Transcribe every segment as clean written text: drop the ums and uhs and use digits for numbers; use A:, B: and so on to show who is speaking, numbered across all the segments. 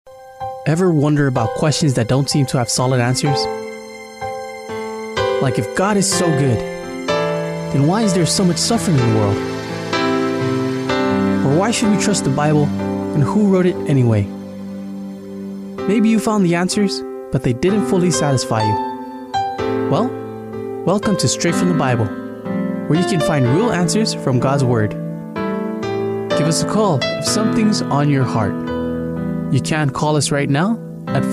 A: Ever wonder about questions that don't seem to have solid answers? Like, if God is so good, then why is there so much suffering in the world? Or why should we trust the Bible, and who wrote it anyway? Maybe you found the answers, but they didn't fully satisfy you. Well, welcome to Straight from the Bible, where you can find real answers from God's Word. Give us a call if something's on your heart. You can call us right now at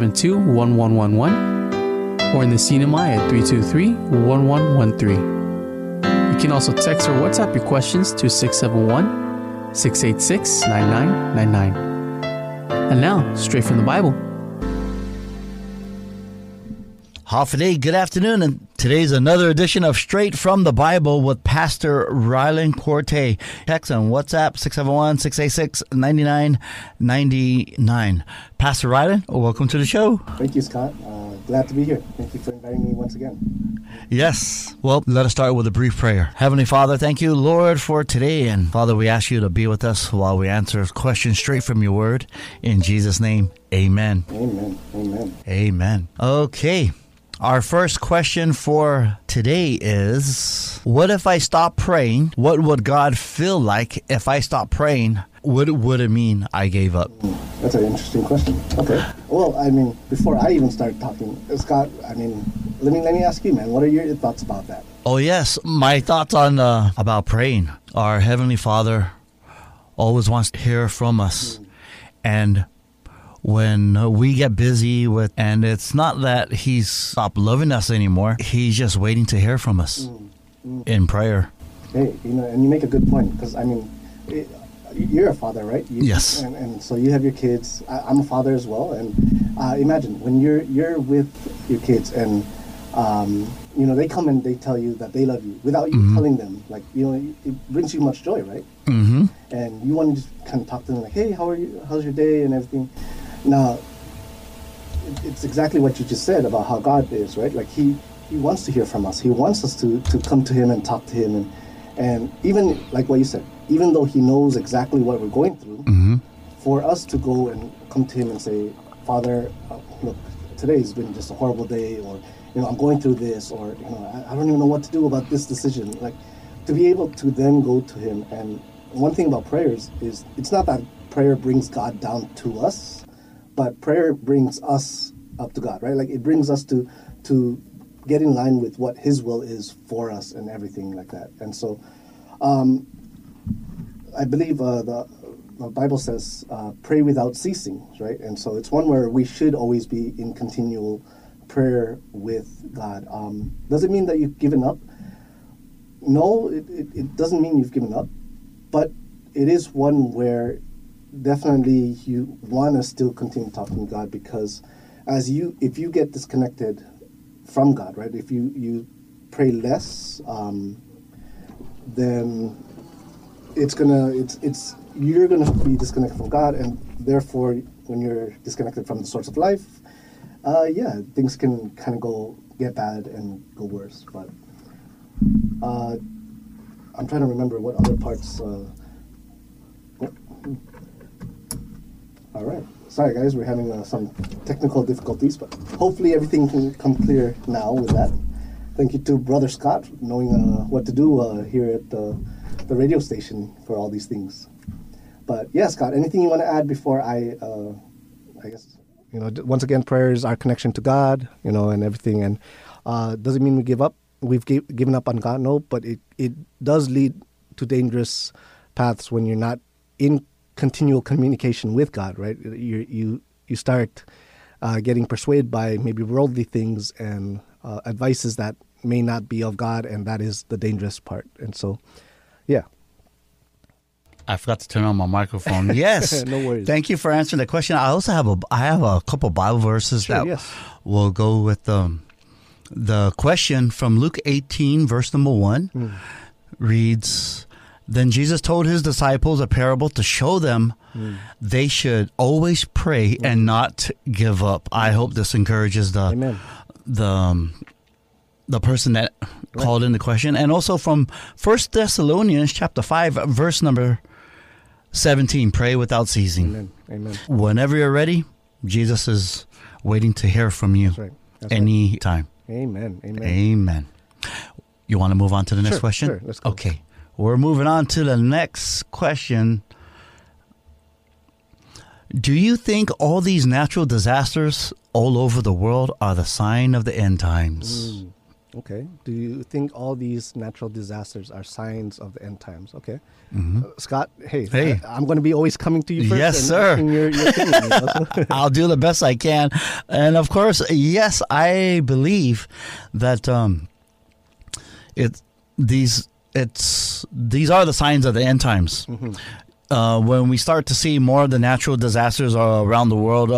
A: 472-1111 or in the CNMI at 323-1113. You can also text or WhatsApp your questions to 671-686-9999. And now, Straight from the Bible.
B: Hafide, good afternoon, and today's another edition of Straight from the Bible with Pastor Rylan Corte. Text on WhatsApp 671-686-9999. Pastor Rylan, welcome to the show.
C: Thank you, Scott. Glad to be here. Thank you for inviting me once again.
B: Yes. Well, let us start with a brief prayer. Heavenly Father, thank you, Lord, for today. And Father, we ask you to be with us while we answer questions straight from your word. In Jesus' name, amen.
C: Amen. Amen.
B: Amen. Okay. Our first question for today is, what if I stop praying? What would God feel like if I stop praying? What would it mean I gave up?
C: That's an interesting question. Okay. Well, before I even start talking, Scott, let me ask you, man, what are your thoughts about that?
B: Oh, yes. My thoughts on about praying. Our Heavenly Father always wants to hear from us. And when we get busy and it's not that he's stopped loving us anymore, he's just waiting to hear from us in prayer.
C: Hey, and you make a good point, because you're a father, right?
B: Yes.
C: And so you have your kids. I'm a father as well, and imagine when you're with your kids and they come and they tell you that they love you without you telling them. Like, it brings you much joy, right? Mm-hmm. And you want to just kind of talk to them like, hey, how are you? How's your day and everything? Now, it's exactly what you just said about how God is, right? Like, He wants to hear from us. He wants us to come to Him and talk to Him. And even, like what you said, even though He knows exactly what we're going through, for us to go and come to Him and say, Father, look, today's been just a horrible day, or, I'm going through this, or, I don't even know what to do about this decision. Like, to be able to then go to Him. And one thing about prayers is, it's not that prayer brings God down to us, but prayer brings us up to God, right? Like, it brings us to get in line with what His will is for us and everything like that. And so I believe the Bible says pray without ceasing, right? And so it's one where we should always be in continual prayer with God. Does it mean that you've given up? No, it doesn't mean you've given up, but it is one where definitely you want to still continue talking to God, because if you get disconnected from God, right? If you pray less, then you're gonna be disconnected from God, and therefore, when you're disconnected from the source of life, things can kind of get bad and go worse. But I'm trying to remember what other parts. All right. Sorry, guys. We're having some technical difficulties, but hopefully everything can come clear now with that. Thank you to Brother Scott, knowing what to do here at the radio station for all these things. But yeah, Scott, anything you want to add before I guess? Once again, prayer is our connection to God, and everything. And doesn't mean we give up. We've given up on God, no, but it does lead to dangerous paths when you're not in continual communication with God, right? You start getting persuaded by maybe worldly things and advices that may not be of God, and that is the dangerous part. And so, yeah.
B: I forgot to turn on my microphone. Yes.
C: No worries.
B: Thank you for answering the question. I also have a couple Bible verses will go with the question from Luke 18, verse number 1. Reads, Then Jesus told His disciples a parable to show them they should always pray and not give up. I hope this encourages the person that called in the question. And also from 1 Thessalonians chapter 5, verse number 17, pray without ceasing.
C: Amen. Amen.
B: Whenever you're ready, Jesus is waiting to hear from you.
C: That's right.
B: Any time.
C: Amen. Amen.
B: Amen. You want to move on to the next question?
C: Sure. Let's go.
B: Okay. We're moving on to the next question. Do you think all these natural disasters all over the world are the sign of the end times?
C: Okay. Do you think all these natural disasters are signs of the end times? Okay. Scott, hey. I'm going to be always coming to you first.
B: Yes, sir.
C: Your opinion, so.
B: I'll do the best I can. And of course, yes, I believe that these are the signs of the end times. When we start to see more of the natural disasters around the world,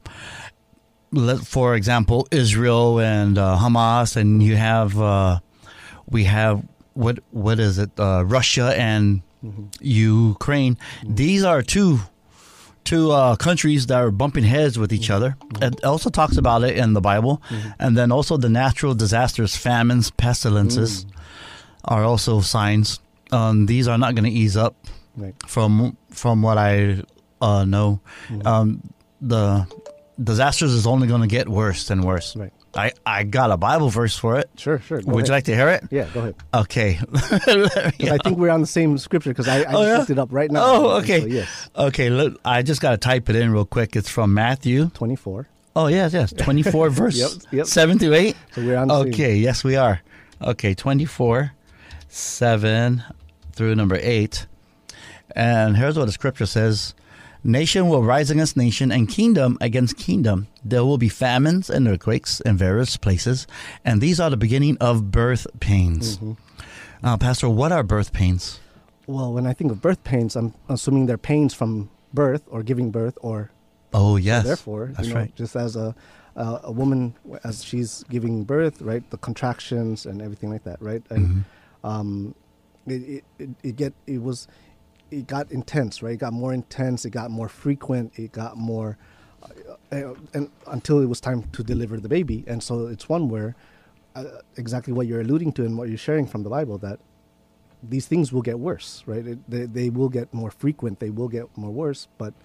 B: for example, Israel and Hamas, and we have what is it? Russia and Ukraine. These are two countries that are bumping heads with each other. It also talks about it in the Bible, and then also the natural disasters, famines, pestilences, are also signs. These are not going to ease up.
C: Right.
B: From what I know, the disasters is only going to get worse and worse.
C: Right.
B: I got a Bible verse for it.
C: Sure.
B: Would you like to hear it?
C: Yeah, go ahead.
B: Okay.
C: I think we're on the same scripture because I just looked it up right now.
B: Oh, okay.
C: So, yes.
B: Okay, look, I just got to type it in real quick. It's from Matthew
C: 24.
B: Oh, yes. 24 verse
C: Yep.
B: 7 through 8.
C: So we're on the same.
B: Okay, yes, we are. Okay, 24, 7 through number 8. And here's what the scripture says. Nation will rise against nation and kingdom against kingdom. There will be famines and earthquakes in various places. And these are the beginning of birth pains. Pastor, what are birth pains?
C: Well, when I think of birth pains, I'm assuming they're pains from birth or giving birth or...
B: Oh, yes.
C: So therefore,
B: that's right.
C: Just as a woman, as she's giving birth, right, the contractions and everything like that, right? And it got intense, right? It got more intense. It got more frequent. It got more, and until it was time to deliver the baby. And so it's one where exactly what you're alluding to and what you're sharing from the Bible, that these things will get worse, right? They will get more frequent. They will get more worse. But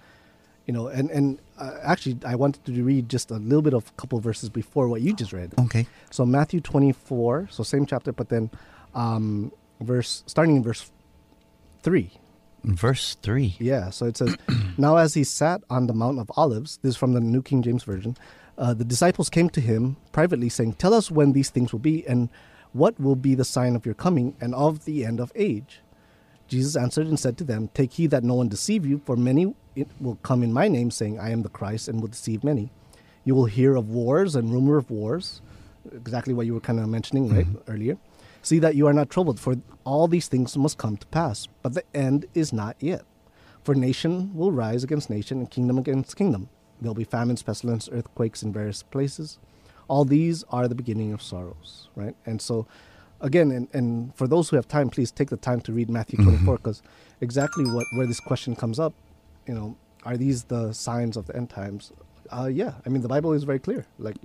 C: actually, I wanted to read just a little bit of a couple of verses before what you just read.
B: Okay.
C: So Matthew 24, so same chapter, but then starting in verse 3.
B: Verse 3.
C: Yeah, so it says, Now as he sat on the Mount of Olives, this is from the New King James Version, the disciples came to him privately saying, Tell us when these things will be, and what will be the sign of your coming and of the end of age? Jesus answered and said to them, Take heed that no one deceive you, for many will come in my name, saying, I am the Christ, and will deceive many. You will hear of wars and rumor of wars, exactly what you were kind of mentioning right earlier. See that you are not troubled, for all these things must come to pass, but the end is not yet. For nation will rise against nation, and kingdom against kingdom. There will be famines, pestilence, earthquakes in various places. All these are the beginning of sorrows, right? And so, again, and for those who have time, please take the time to read Matthew 24, because exactly where this question comes up, are these the signs of the end times? Yeah, I mean, the Bible is very clear.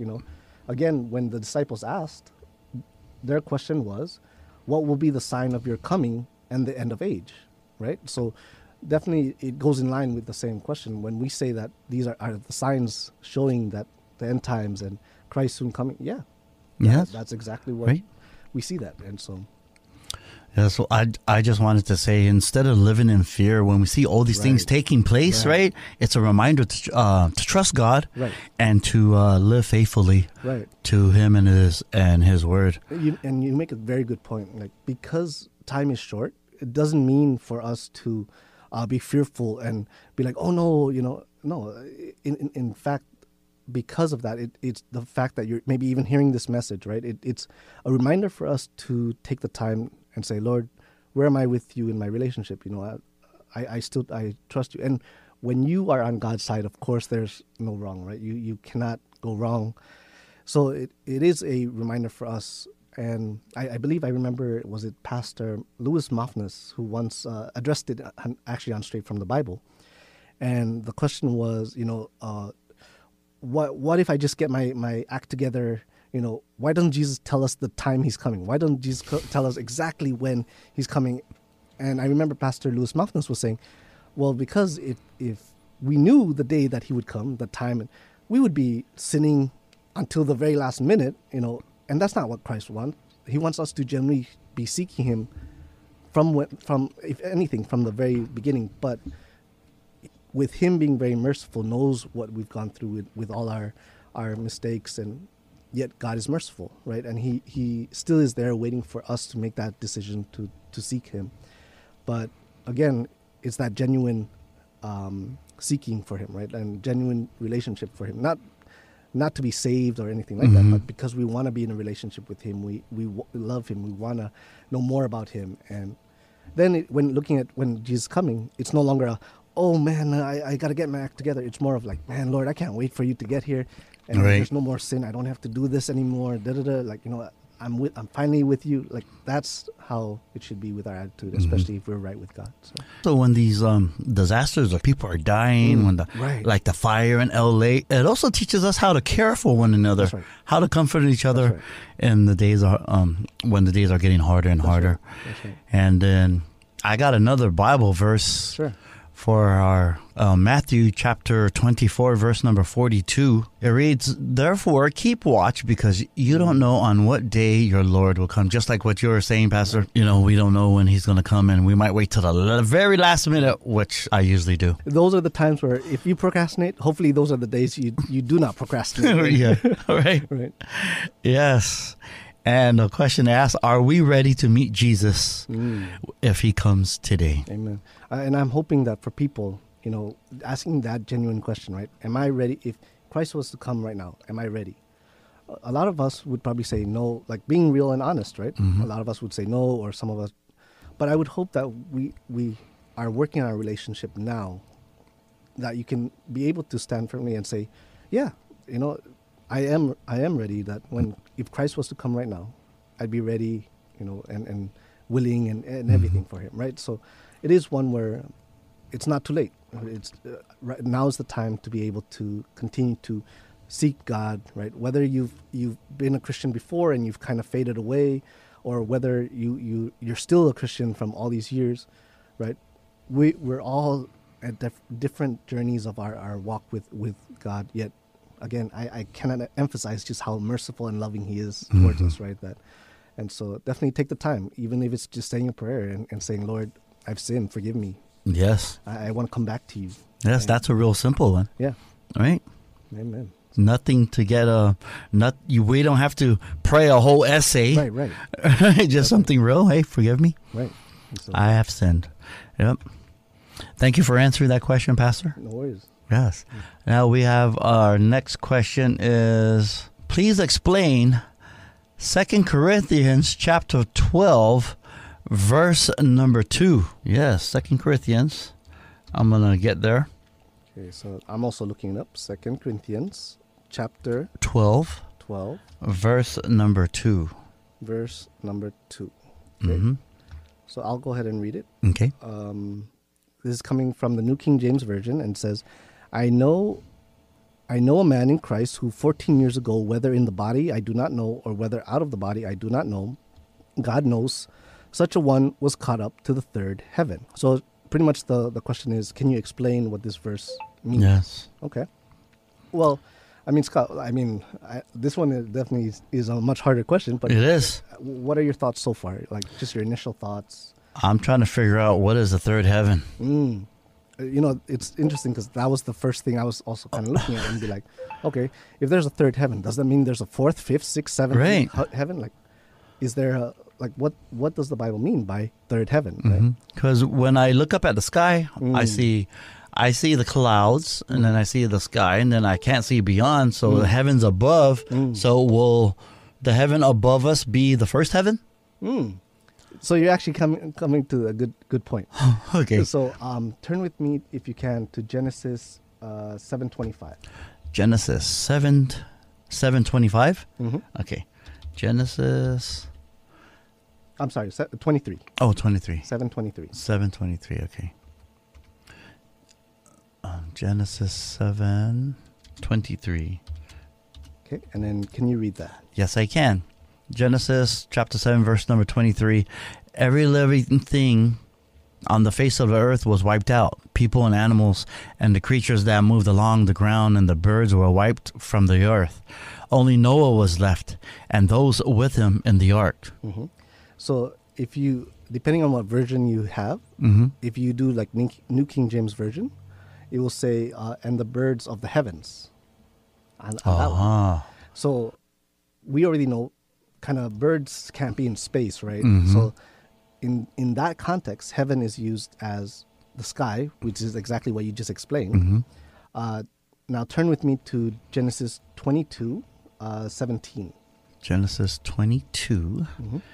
C: Again, when the disciples asked, their question was, what will be the sign of your coming and the end of age, right? So definitely it goes in line with the same question. When we say that these are the signs showing that the end times and Christ soon coming, that's exactly what we see that. And so...
B: Yeah, so I just wanted to say, instead of living in fear, when we see all these things taking place, right, it's a reminder to trust God and to live faithfully to Him and His Word.
C: And you make a very good point. Like, because time is short, it doesn't mean for us to be fearful and be like, oh no, no. In fact, because of that, it's the fact that you're maybe even hearing this message, right? It's a reminder for us to take the time and say, Lord, where am I with you in my relationship? I trust you. And when you are on God's side, of course, there's no wrong, right? You cannot go wrong. So it is a reminder for us. And I believe I remember, was it Pastor Louis Mafnas who once addressed it actually on Straight from the Bible. And the question was, what if I just get my act together? Why doesn't Jesus tell us the time He's coming? Why doesn't Jesus tell us exactly when He's coming? And I remember Pastor Louis Mafnas was saying, Well, because if we knew the day that he would come, the time, we would be sinning until the very last minute, and that's not what Christ wants. He wants us to generally be seeking him from if anything, from the very beginning. But with him being very merciful, knows what we've gone through with all our mistakes, and yet God is merciful, right? And he still is there waiting for us to make that decision to seek him. But again, it's that genuine seeking for him, right? And genuine relationship for him. Not to be saved or anything like that, but because we want to be in a relationship with him. We love him. We want to know more about him. And then when looking at when Jesus is coming, it's no longer oh man, I got to get my act together. It's more of like, man, Lord, I can't wait for you to get here. And there's no more sin. I don't have to do this anymore. Like, I'm finally with you. Like, that's how it should be with our attitude, especially if we're right with God.
B: So when these disasters or people are dying, when like the fire in LA, it also teaches us how to care for one another, how to comfort each other in the days when the days are getting harder and harder. And then I got another Bible verse for our Matthew chapter 24, verse number 42. It reads, "Therefore keep watch, because you don't know on what day your Lord will come." Just like what you were saying, Pastor. We don't know when he's going to come, and we might wait till the very last minute, which I usually do.
C: Those are the times where if you procrastinate, hopefully those are the days you do not procrastinate.
B: Right. Yes. And the question asks, are we ready to meet Jesus if he comes today?
C: Amen. And I'm hoping that for people, asking that genuine question, right? Am I ready? If Christ was to come right now, am I ready? A lot of us would probably say no, like being real and honest, right? A lot of us would say no, or some of us. But I would hope that we are working on our relationship now, that you can be able to stand firmly and say, yeah, I am ready, that if Christ was to come right now, I'd be ready, and willing and everything for him, right? So it is one where it's not too late. It's right now is the time to be able to continue to seek God, right? Whether you've been a Christian before and you've kind of faded away, or whether you're still a Christian from all these years, right? We're all at different journeys of our walk with God, yet again, I cannot emphasize just how merciful and loving he is towards us, right? And so definitely take the time, even if it's just saying a prayer and saying, Lord, I've sinned, forgive me.
B: Yes.
C: I want to come back to you.
B: Yes, that's a real simple one.
C: Yeah.
B: Right?
C: Amen.
B: Nothing to get we don't have to pray a whole essay.
C: Right.
B: Just something real. Hey, forgive me.
C: Right. So,
B: I have sinned. Yep. Thank you for answering that question, Pastor.
C: No worries.
B: Yes. Now we have our next question is, please explain 2 Corinthians chapter 12, verse number 2. Yes, 2 Corinthians. I'm going to get there.
C: Okay, so I'm also looking up 2 Corinthians chapter
B: 12, verse number 2.
C: Verse number 2. Okay. So I'll go ahead and read it.
B: Okay.
C: This is coming from the New King James Version, and says, I know a man in Christ who 14 years ago, whether in the body I do not know, or whether out of the body I do not know, God knows, such a one was caught up to the third heaven. So pretty much the question is, can you explain what this verse means?
B: Yes.
C: Okay. Well, Scott, this one definitely is a much harder question, but
B: it is.
C: What are your thoughts so far? Like, just your initial thoughts?
B: I'm trying to figure out what is the third heaven.
C: It's interesting because that was the first thing I was also kind of looking at and be like, okay, if there's a third heaven, does that mean there's a fourth, fifth, sixth, seventh heaven? Like, is there what does the Bible mean by third heaven?
B: Because when I look up at the sky, I see the clouds, and then I see the sky, and then I can't see beyond. So the heaven's above. So will the heaven above us be the first heaven?
C: So you're actually coming to a good point.
B: Okay.
C: So turn with me, if you can, to Genesis 7:25.
B: Genesis 7:25? Okay. Genesis...
C: I'm sorry, 23.
B: Oh, 23.
C: 7:23.
B: 7:23, okay. Genesis 7:23.
C: Okay, and then can you read that?
B: Yes, I can. Genesis chapter 7, verse number 23. Every living thing on the face of the earth was wiped out. People and animals and the creatures that moved along the ground and the birds were wiped from the earth. Only Noah was left, and those with him in the ark.
C: Mm-hmm. So if you, depending on what version you have, if you do like New King James Version, it will say, and the birds of the heavens. On that one. So we already know kind of birds can't be in space, right? So in that context, heaven is used as the sky, which is exactly what you just explained. Now turn with me to Genesis 22, 17.
B: Genesis 22,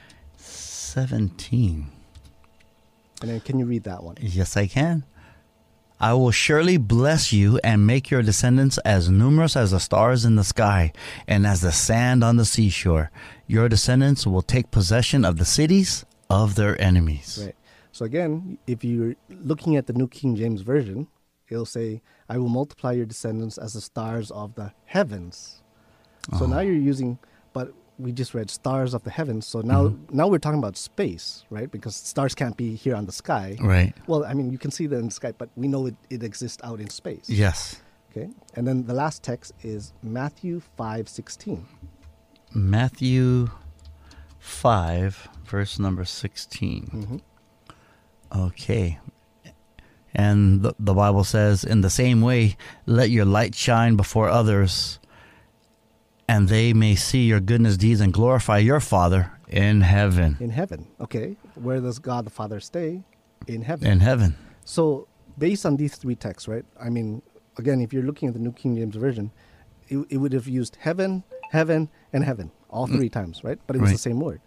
B: 17.
C: And then can you read that one?
B: Yes, I can. I will surely bless you and make your descendants as numerous as the stars in the sky and as the sand on the seashore. Your descendants will take possession of the cities of their enemies.
C: Right. So again, if you're looking at the New King James Version, it'll say, I will multiply your descendants as the stars of the heavens. So now you're using, but we just read stars of the heavens. So now we're talking about space, right? Because stars can't be here on the sky.
B: Right.
C: Well, I mean, you can see them in the sky, but we know it exists out in space.
B: Yes.
C: Okay. And then the last text is Matthew 5:16.
B: Matthew 5, verse number 16. Okay. And the Bible says, in the same way, let your light shine before others, and they may see your goodness deeds and glorify your Father in heaven.
C: In heaven. Okay. Where does God the Father stay? In heaven.
B: In heaven.
C: So based on these three texts, right? I mean, again, if you're looking at the New King James Version, it would have used heaven, heaven, and heaven all three times, right? But it was the same word.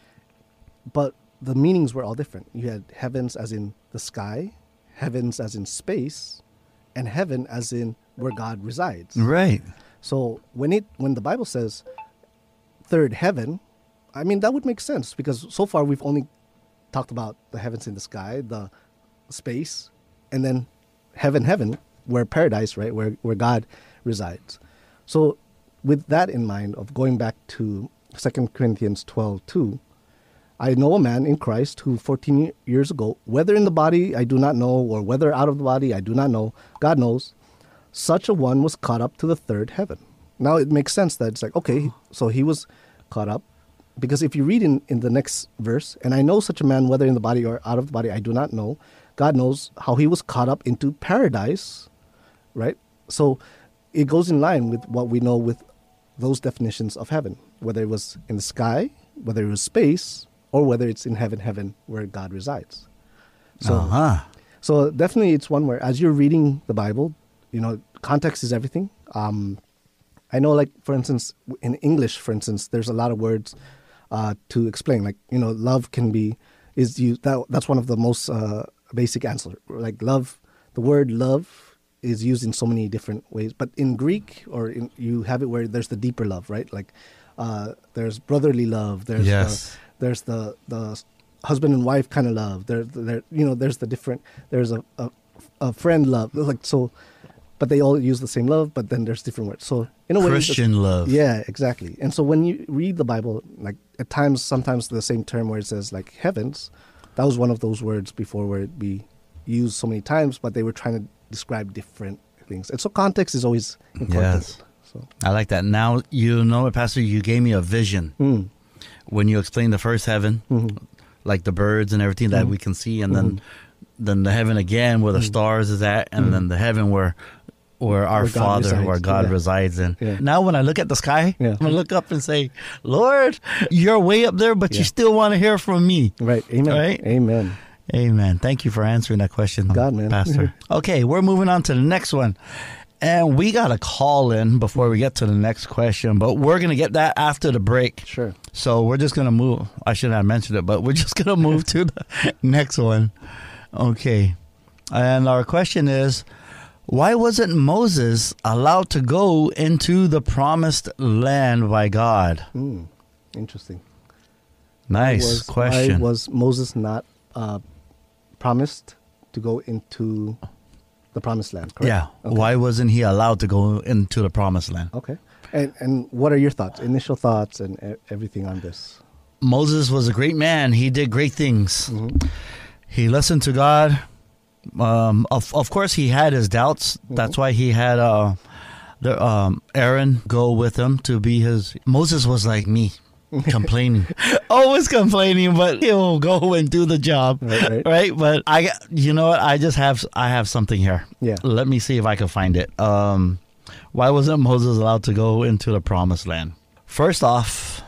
C: But the meanings were all different. You had heavens as in the sky, heavens as in space, and heaven as in where God resides.
B: Right.
C: So when the Bible says third heaven, I mean, that would make sense because so far we've only talked about the heavens in the sky, the space, and then heaven, where paradise, right, where God resides. So with that in mind, of going back to 2 Corinthians 12:2, I know a man in Christ who 14 years ago, whether in the body I do not know, or whether out of the body I do not know, God knows, such a one was caught up to the third heaven. Now it makes sense that it's like, okay, so he was caught up. Because if you read in the next verse, and I know such a man, whether in the body or out of the body, I do not know, God knows how he was caught up into paradise, right? So it goes in line with what we know with those definitions of heaven, whether it was in the sky, whether it was space, or whether it's in heaven where God resides. So, so definitely it's one where as you're reading the Bible, you know, context is everything. I know, like, for instance, in English, for instance, there's a lot of words to explain. Like, you know, love is used. That's one of the most basic answers. Like love, the word love is used in so many different ways. But in Greek, you have it where there's the deeper love, right? Like there's brotherly love. There's there's the husband and wife kind of love. There's the different. There's a friend love. Like so. But they all use the same love, but then there's different words. So in a way,
B: Christian love.
C: Yeah, exactly. And so when you read the Bible, like at times, sometimes the same term where it says like heavens, that was one of those words before where it be used so many times, but they were trying to describe different things. And so context is always important.
B: Yes. So I like that. Now, you know, Pastor, you gave me a vision when you explained the first heaven, like the birds and everything that we can see, and then the heaven again where the stars is at, and then the heaven where our Father, where God resides in. Yeah. Now when I look at the sky, I'm going to look up and say, Lord, you're way up there, but you still want to hear from me.
C: Right. Amen.
B: Right?
C: Amen.
B: Amen. Thank you for answering that question,
C: God, man.
B: Pastor. Okay, we're moving on to the next one. And we got a call in before we get to the next question, but we're going to get that after the break.
C: Sure.
B: So we're just going to move. I shouldn't have mentioned it, but we're just going to move to the next one. Okay. And our question is, why wasn't Moses allowed to go into the promised land by God?
C: Interesting.
B: Nice question.
C: Why was Moses not promised to go into the promised land? Correct?
B: Yeah. Okay. Why wasn't he allowed to go into the promised land?
C: Okay. And what are your thoughts, initial thoughts and everything on this?
B: Moses was a great man. He did great things. He listened to God. Of course, he had his doubts. Mm-hmm. That's why he had Aaron go with him to be his. Moses was like me, complaining, always complaining, but he'll go and do the job, right? But you know what? I have something here.
C: Yeah.
B: Let me see if I can find it. Why wasn't Moses allowed to go into the promised land? First off,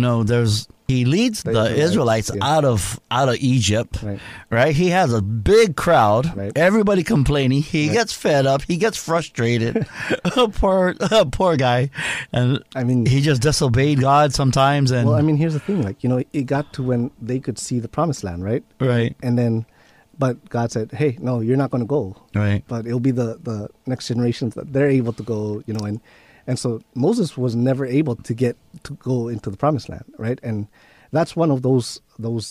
B: he leads the Israelites out of Egypt, right? He has a big crowd, everybody complaining. He gets fed up. He gets frustrated. poor guy. And he just disobeyed God sometimes. And
C: here's the thing. It got to when they could see the promised land, right?
B: Right.
C: And then, but God said, hey, no, you're not going to go.
B: Right.
C: But it'll be the next generations that they're able to go, and so Moses was never able to go into the promised land, right? And that's one of those.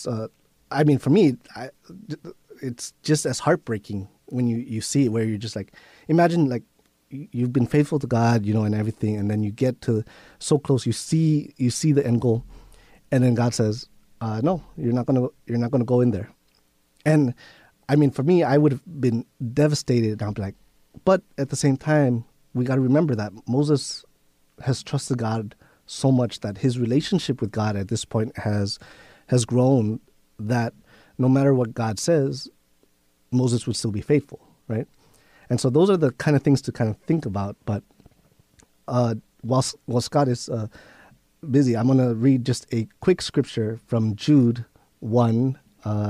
C: For me, it's just as heartbreaking when you see it, where you're just like, imagine like you've been faithful to God, and everything, and then you get to so close, you see the end goal, and then God says, no, you're not gonna go in there. And for me, I would have been devastated. And I'm like, but at the same time, we got to remember that Moses has trusted God so much that his relationship with God at this point has grown, that no matter what God says, Moses would still be faithful, right? And so those are the kind of things to kind of think about. But while Scott is busy, I'm going to read just a quick scripture from Jude 1.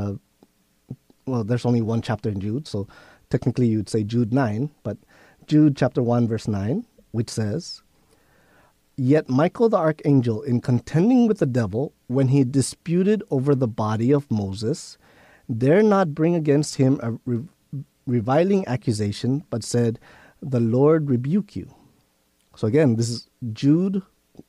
C: There's only one chapter in Jude, so technically you'd say Jude 9, but Jude chapter 1, verse 9, which says, "Yet Michael the archangel, in contending with the devil, when he disputed over the body of Moses, dare not bring against him a reviling accusation, but said, 'The Lord rebuke you.'" So again, this is Jude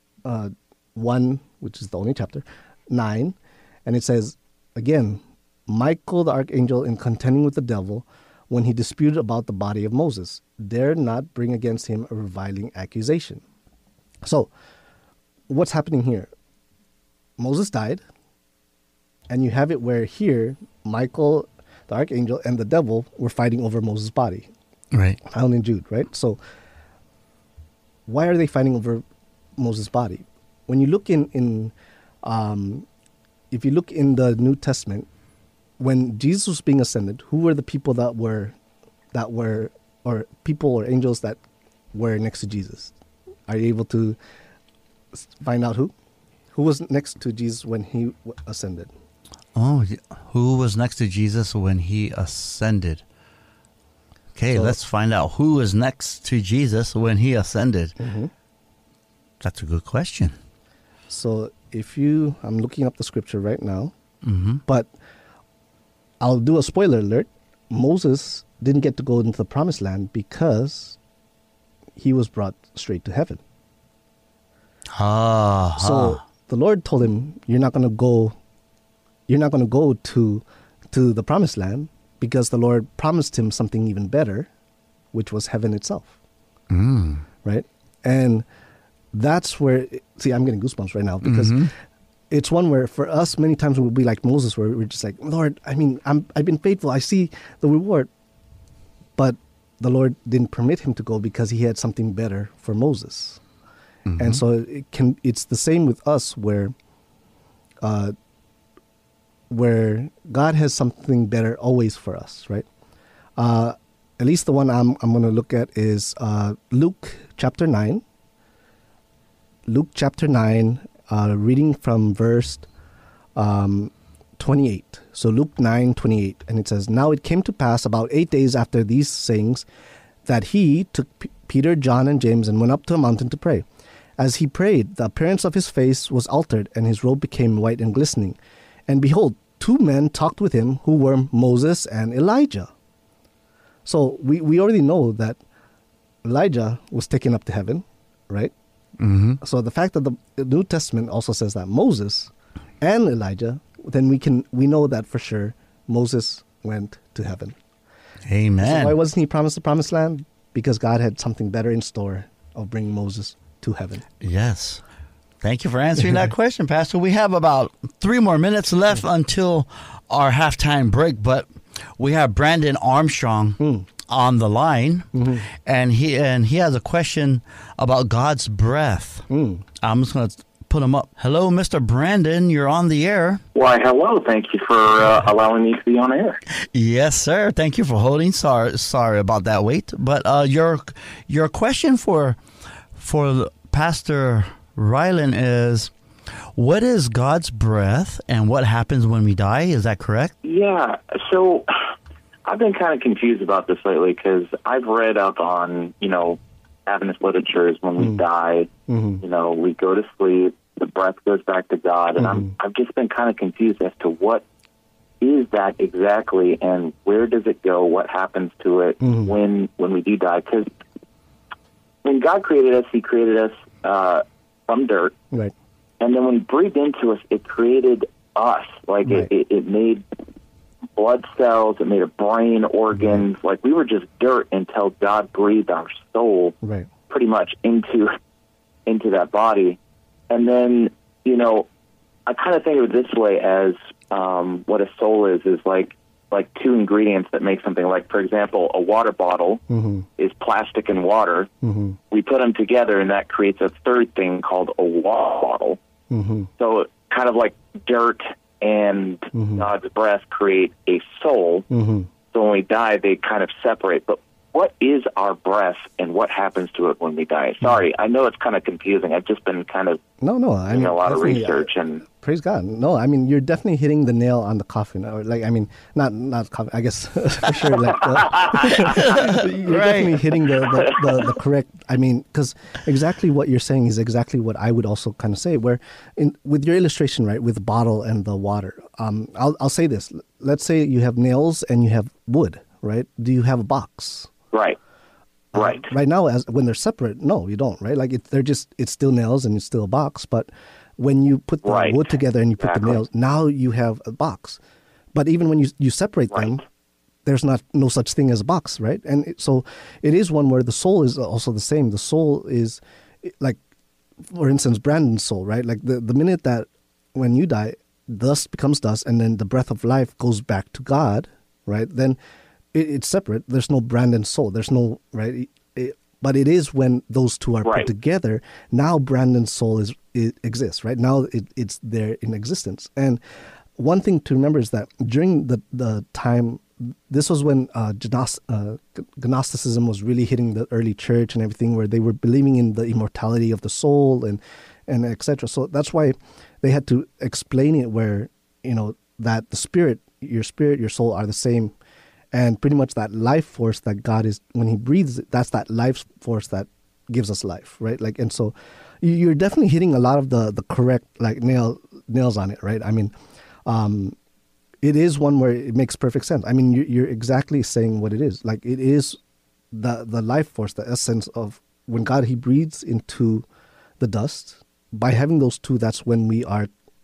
C: 1, which is the only chapter, 9, and it says, again, Michael the archangel, in contending with the devil, when he disputed about the body of Moses, dare not bring against him a reviling accusation. So, what's happening here? Moses died, and you have it where here, Michael, the archangel, and the devil were fighting over Moses' body.
B: Right.
C: Found in Jude, right? So, why are they fighting over Moses' body? When you look if you look in the New Testament, when Jesus was being ascended, who were the people or people or angels that were next to Jesus? Are you able to find out who? Who was next to Jesus when he ascended?
B: Oh, who was next to Jesus when he ascended? Okay, so let's find out who was next to Jesus when he ascended. Mm-hmm. That's a good question.
C: So I'm looking up the scripture right now,
B: mm-hmm.
C: but I'll do a spoiler alert. Moses didn't get to go into the promised land because he was brought straight to heaven. So the Lord told him, you're not going to go to the promised land, because the Lord promised him something even better, which was heaven itself. Right? And that's where, I'm getting goosebumps right now, because mm-hmm. it's one where for us, many times we'll be like Moses, where we're just like, Lord, I've been faithful. I see the reward. But the Lord didn't permit him to go because he had something better for Moses. Mm-hmm. And so it's the same with us, where God has something better always for us, right? At least the one I'm going to look at is Luke chapter 9. Luke chapter 9, reading from verse 28. So Luke 9:28, and it says, "Now it came to pass about 8 days after these sayings that he took Peter, John, and James and went up to a mountain to pray. As he prayed, the appearance of his face was altered, and his robe became white and glistening. And behold, 2 men talked with him, who were Moses and Elijah." So we already know that Elijah was taken up to heaven, right?
B: Mm-hmm.
C: So the fact that the New Testament also says that Moses and Elijah, then we know that for sure Moses went to heaven.
B: Amen.
C: So why wasn't he promised the promised land? Because God had something better in store of bringing Moses to heaven.
B: Yes. Thank you for answering that question, Pastor. We have about 3 more minutes left until our halftime break, but we have Brandon Armstrong on the line, and he has a question about God's breath. I'm just going to put him up. Hello, Mr. Brandon. You're on the air.
D: Why, hello. Thank you for allowing me to be on air.
B: Yes, sir. Thank you for holding. Sorry about that wait. But your question for Pastor Rylan is, what is God's breath and what happens when we die? Is that correct?
D: Yeah. So I've been kind of confused about this lately because I've read up on, Adventist literatures when we die, we go to sleep, the breath goes back to God, and I've just been kind of confused as to what is that exactly and where does it go, what happens to it when we do die. Because when God created us, He created us from dirt.
C: Right.
D: And then when He breathed into us, it created us. Like it made blood cells, it made a brain, organs. Like we were just dirt until God breathed our soul pretty much into that body. And then, I kind of think of it this way as what a soul is like 2 ingredients that make something. Like, for example, a water bottle is plastic and water. We put them together, and that creates a third thing called a water bottle. So kind of like dirt and God's breath create a soul. So when we die, they kind of separate. But what is our breath and what happens to it when we die? Sorry, I know it's kind of confusing. I've just been kind of doing a lot of research. And
C: praise God. No, I mean, you're definitely hitting the nail on the coffin. Or not coffin, I guess, for sure. You're definitely hitting the correct, because exactly what you're saying is exactly what I would also kind of say, where with your illustration, right, with the bottle and the water, I'll say this. Let's say you have nails and you have wood, right? Do you have a box?
D: Right.
C: Right now, when they're separate, no, you don't, right? Like it's still nails and it's still a box, but when you put the wood together and you put the nails, now you have a box. But even when you separate them, there's no such thing as a box, right? And so it is one where the soul is also the same. The soul is like, for instance, Brandon's soul, right? Like the minute that when you die, dust becomes dust, and then the breath of life goes back to God, right? Then it's separate. There's no Brandon's soul. There's no, right? But it is when those two are put together, now Brandon's soul exists, right? Now it's there in existence. And one thing to remember is that during the time, this was when Gnosticism was really hitting the early church and everything, where they were believing in the immortality of the soul and etc. So that's why they had to explain it where, that the spirit, your soul are the same. And pretty much that life force that God is, when He breathes, that's that life force that gives us life, right? Like, and so you're definitely hitting a lot of the correct, like, nails on it, right? I mean, it is one where it makes perfect sense. I mean, you're exactly saying what it is. Like, it is the life force, the essence of when God, He breathes into the dust. By having those two, that's when we are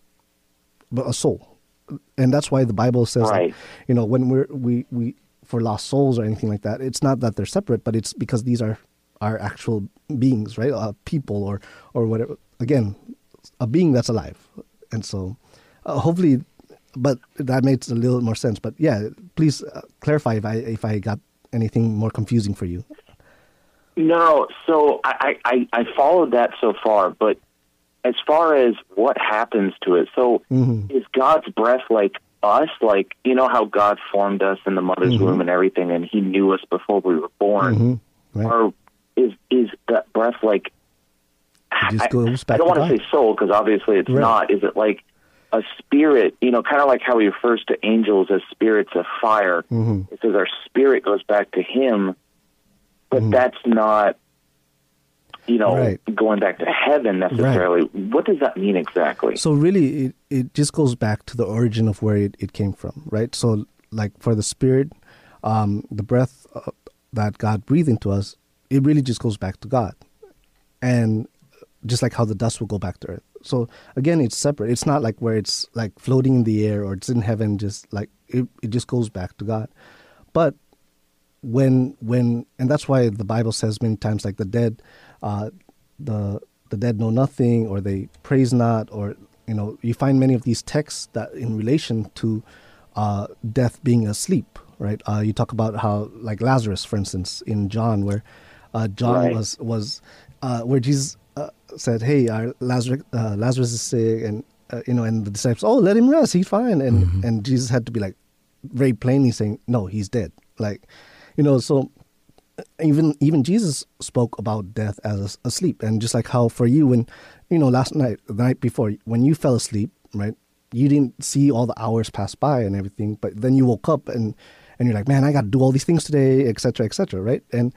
C: a soul. And that's why the Bible says, that, when we for lost souls or anything like that, it's not that they're separate, but it's because these are our actual beings, right? People or whatever. Again, a being that's alive. And so hopefully, but that makes a little more sense. But yeah, please clarify if I got anything more confusing for you.
D: No, so I followed that so far, but as far as what happens to it, so is God's breath like us? Like, how God formed us in the mother's womb and everything, and He knew us before we were born? Right. Or is that breath like, I don't want to say soul, because obviously it's not. Is it like a spirit, kind of like how He refers to angels as spirits of fire? It says our spirit goes back to Him, but that's not, going back to heaven necessarily. Right. What does that mean exactly?
C: So really, it just goes back to the origin of where it came from, right? So like for the spirit, the breath that God breathed into us, it really just goes back to God. And just like how the dust will go back to earth. So again, it's separate. It's not like where it's like floating in the air or it's in heaven, just like it just goes back to God. But when and that's why the Bible says many times, like the dead, the dead know nothing, or they praise not, or you find many of these texts that in relation to death being asleep, right? You talk about how, like Lazarus, for instance, in John, where John was where Jesus said, "Hey, Lazarus is sick," and and the disciples, "Oh, let him rest; he's fine." And Jesus had to be like very plainly saying, "No, he's dead." Like, so even Jesus spoke about death as asleep, and just like how for you, when last night, the night before, when you fell asleep, right? You didn't see all the hours pass by and everything, but then you woke up and you're like, man, I got to do all these things today, et cetera, right? And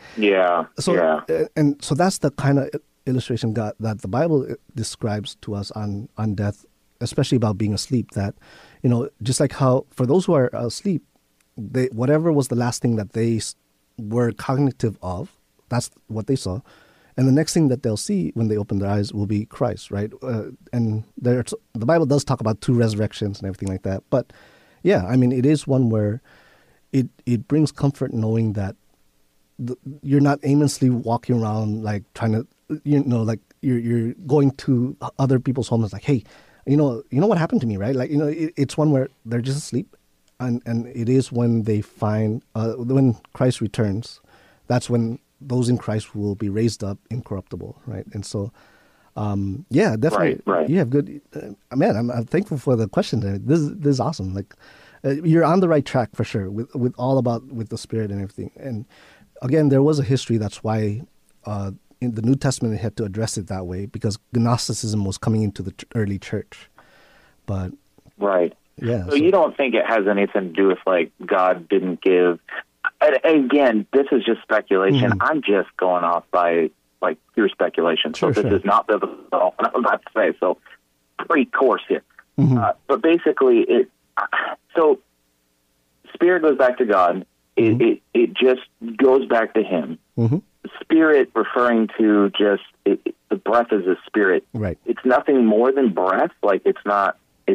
C: so that's the kind of illustration that the Bible describes to us on death, especially about being asleep. That just like how for those who are asleep, whatever was the last thing that they were cognitive of, that's what they saw. And the next thing that they'll see when they open their eyes will be Christ, right? And the Bible does talk about 2 resurrections and everything like that. But yeah, I mean, it is one where it brings comfort knowing that you're not aimlessly walking around like trying to, like you're going to other people's homes like, hey, you know what happened to me, right? Like, it's one where they're just asleep. And it is when they find, when Christ returns, that's when those in Christ will be raised up incorruptible, right? And so, yeah, definitely, right. You have good. Man, I'm thankful for the question. This is awesome. Like, you're on the right track for sure with all about with the Spirit and everything. And again, there was a history. That's why in the New Testament they had to address it that way, because Gnosticism was coming into the early church. But yeah.
D: So you don't think it has anything to do with like God didn't give? Again, this is just speculation. I'm just going off by like pure speculation. So this is not biblical. What I'm about to say. So pretty coarse here. But basically, so Spirit goes back to God. It just goes back to Him. Spirit referring to just the breath is a spirit.
C: Right.
D: It's nothing more than breath. Like it's not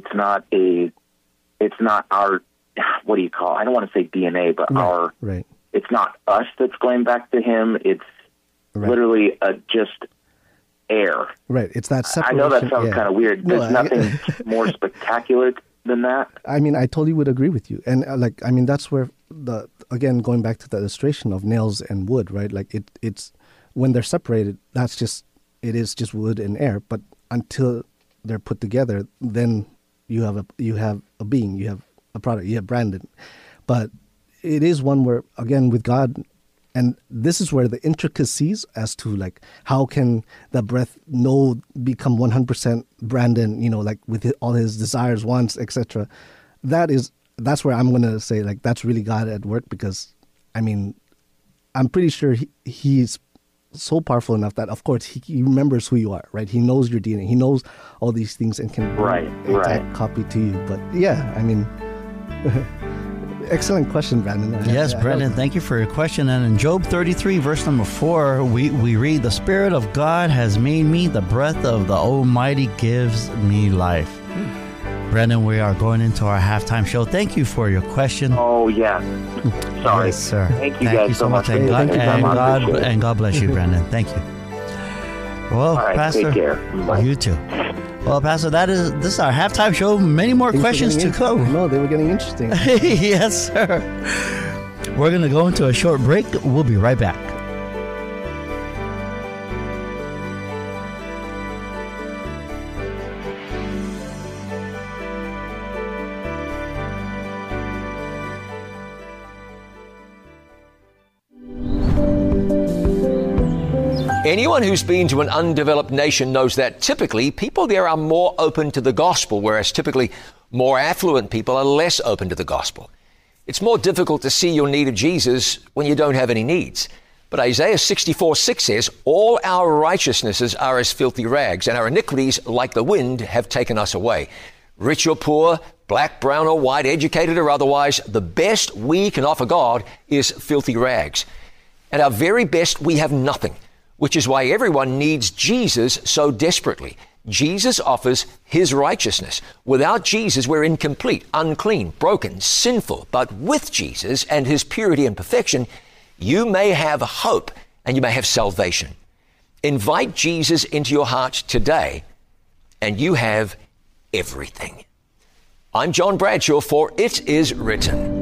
D: our. What do you call? I don't want to say DNA, but our.
C: Right.
D: It's not us that's going back to Him. It's literally just air.
C: Right. It's that separation.
D: I know that sounds kind of weird. There's nothing more spectacular than that.
C: I mean, I totally would agree with you. And that's where again, going back to the illustration of nails and wood, right? Like it's when they're separated, it is just wood and air. But until they're put together, then you have a being, you have a product, you have Brandon. But it is one where, again, with God, and this is where the intricacies as to like how can the breath become 100% Brandon, like with all his desires, wants, etc. That's where I'm going to say like that's really God at work, because I mean, I'm pretty sure he's so powerful enough that of course he remembers who you are, right? He knows your DNA, he knows all these things and can exact copy to you. But yeah, I mean. Excellent question, Brandon.
B: Yes, Brandon, thank you for your question. And in Job 33, verse number 4, we read, "The Spirit of God has made me, the breath of the Almighty gives me life." Brandon, we are going into our halftime show. Thank you for your question.
D: Oh, yeah. Sorry.
B: Yes, sir.
D: Thank you so much.
B: And God bless you, Brandon. Thank you. Well,
D: all right,
B: Pastor,
D: take care. Bye.
B: You too. Well, Pastor, this is our halftime show. Many more questions to go.
C: No, they were getting interesting.
B: Yes, sir. We're going to go into a short break. We'll be right back.
E: Anyone who's been to an undeveloped nation knows that typically people there are more open to the gospel, whereas typically more affluent people are less open to the gospel. It's more difficult to see your need of Jesus when you don't have any needs. But Isaiah 64:6 says, "All our righteousnesses are as filthy rags, and our iniquities, like the wind, have taken us away." Rich or poor, black, brown or white, educated or otherwise, the best we can offer God is filthy rags. At our very best, we have nothing, which is why everyone needs Jesus so desperately. Jesus offers His righteousness. Without Jesus, we're incomplete, unclean, broken, sinful. But with Jesus and His purity and perfection, you may have hope and you may have salvation. Invite Jesus into your heart today, and you have everything. I'm John Bradshaw for It Is Written.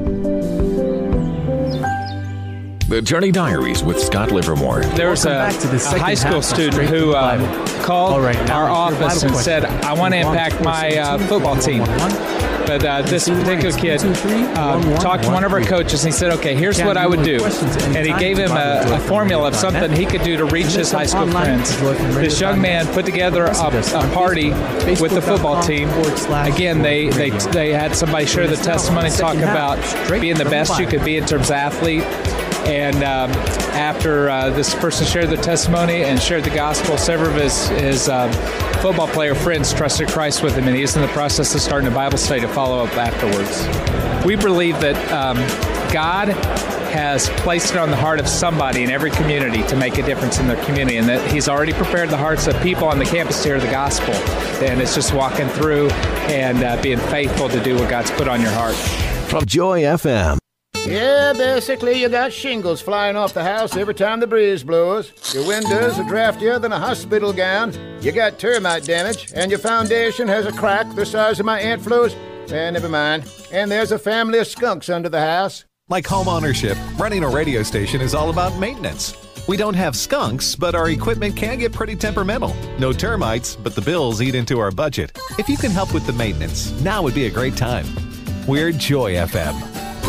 F: The Journey Diaries with Scott Livermore.
G: There's a high school student who called our office and said, I want to impact my football team. But this particular kid talked to one of our coaches, and he said, okay, here's what I would do. And he gave him a formula of something he could do to reach his high school friends. This young man put together a party with the football team. Again, they had somebody share the testimony, talk about being the best you could be in terms of athlete. And after this person shared the testimony and shared the gospel, several of his football player friends trusted Christ with him, and he's in the process of starting a Bible study to follow up afterwards. We believe that God has placed it on the heart of somebody in every community to make a difference in their community, and that he's already prepared the hearts of people on the campus to hear the gospel. And it's just walking through and being faithful to do what God's put on your heart.
F: From Joy FM.
H: Yeah, basically you got shingles flying off the house every time the breeze blows. Your windows are draftier than a hospital gown. You got termite damage, and your foundation has a crack the size of my Aunt Flo's. Never mind. And there's a family of skunks under the house.
I: Like home ownership, running a radio station is all about maintenance. We don't have skunks, but our equipment can get pretty temperamental. No termites, but the bills eat into our budget. If you can help with the maintenance, now would be a great time. We're Joy FM.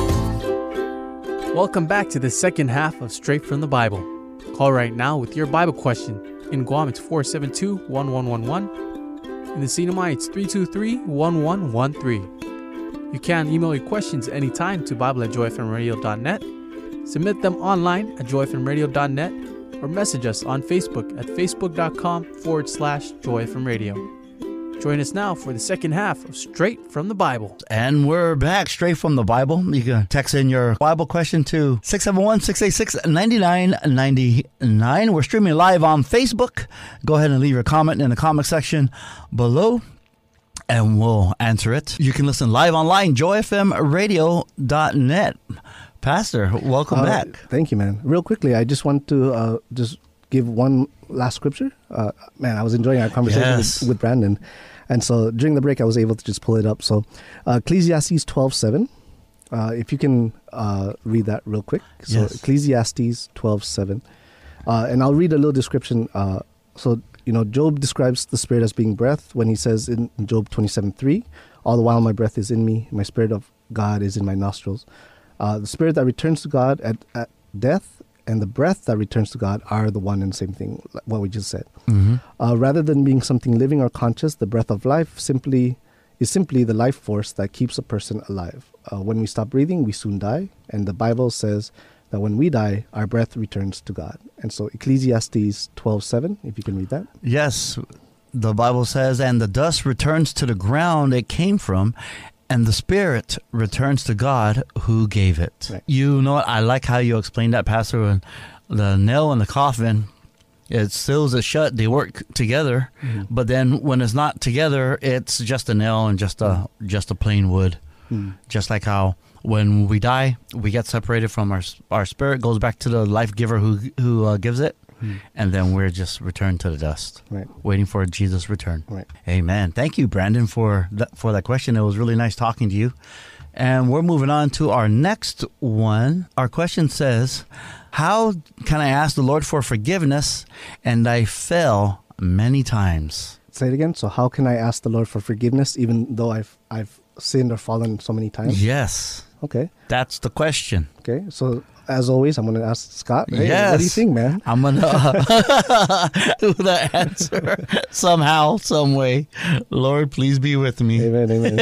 A: Welcome back to the second half of Straight from the Bible. Call right now with your Bible question. In Guam, it's 472-1111. In the CNMI, it's 323-1113. You can email your questions anytime to bible@joyfmradio.net. Submit them online at joyfmradio.net or message us on Facebook at facebook.com/joyfmradio. Join us now for the second half of Straight from the Bible.
B: And we're back, Straight from the Bible. You can text in your Bible question to 671-686-9999. We're streaming live on Facebook. Go ahead and leave your comment in the comment section below, and we'll answer it. You can listen live online, joyfmradio.net. Pastor, welcome back.
C: Thank you, man. Real quickly, I just want to just give one last scripture. Man, I was enjoying our conversation with Brandon. And so during the break, I was able to just pull it up. So Ecclesiastes 12:7. If you can read that real quick. So Ecclesiastes 12:7. And I'll read a little description. So, Job describes the Spirit as being breath when he says in Job 27:3, all the while my breath is in me, my Spirit of God is in my nostrils. The Spirit that returns to God at death and the breath that returns to God are the one and same thing, what we just said.
B: Mm-hmm.
C: Rather than being something living or conscious, the breath of life is simply the life force that keeps a person alive. When we stop breathing, we soon die. And the Bible says that when we die, our breath returns to God. And so Ecclesiastes 12:7, if you can read that.
B: Yes, the Bible says, and the dust returns to the ground it came from, and the Spirit returns to God who gave it.
C: Right.
B: You know what? I like how you explained that, Pastor. When the nail in the coffin, it seals it shut. They work together.
C: Mm-hmm.
B: But then when it's not together, it's just a nail and just a plain wood.
C: Mm-hmm.
B: Just like how when we die, we get separated from our spirit, goes back to the life giver who gives it. And then we're just returned to the dust, waiting for Jesus' return.
C: Right.
B: Amen. Thank you, Brandon, for that question. It was really nice talking to you. And we're moving on to our next one. Our question says, how can I ask the Lord for forgiveness and I fell many times?
C: Say it again. So how can I ask the Lord for forgiveness even though I've sinned or fallen so many times?
B: Yes.
C: Okay.
B: That's the question.
C: Okay. So as always, I'm going to ask Scott. Hey,
B: yes.
C: What do you think, man?
B: I'm going to do the answer somehow, some way. Lord, please be with me.
C: Amen.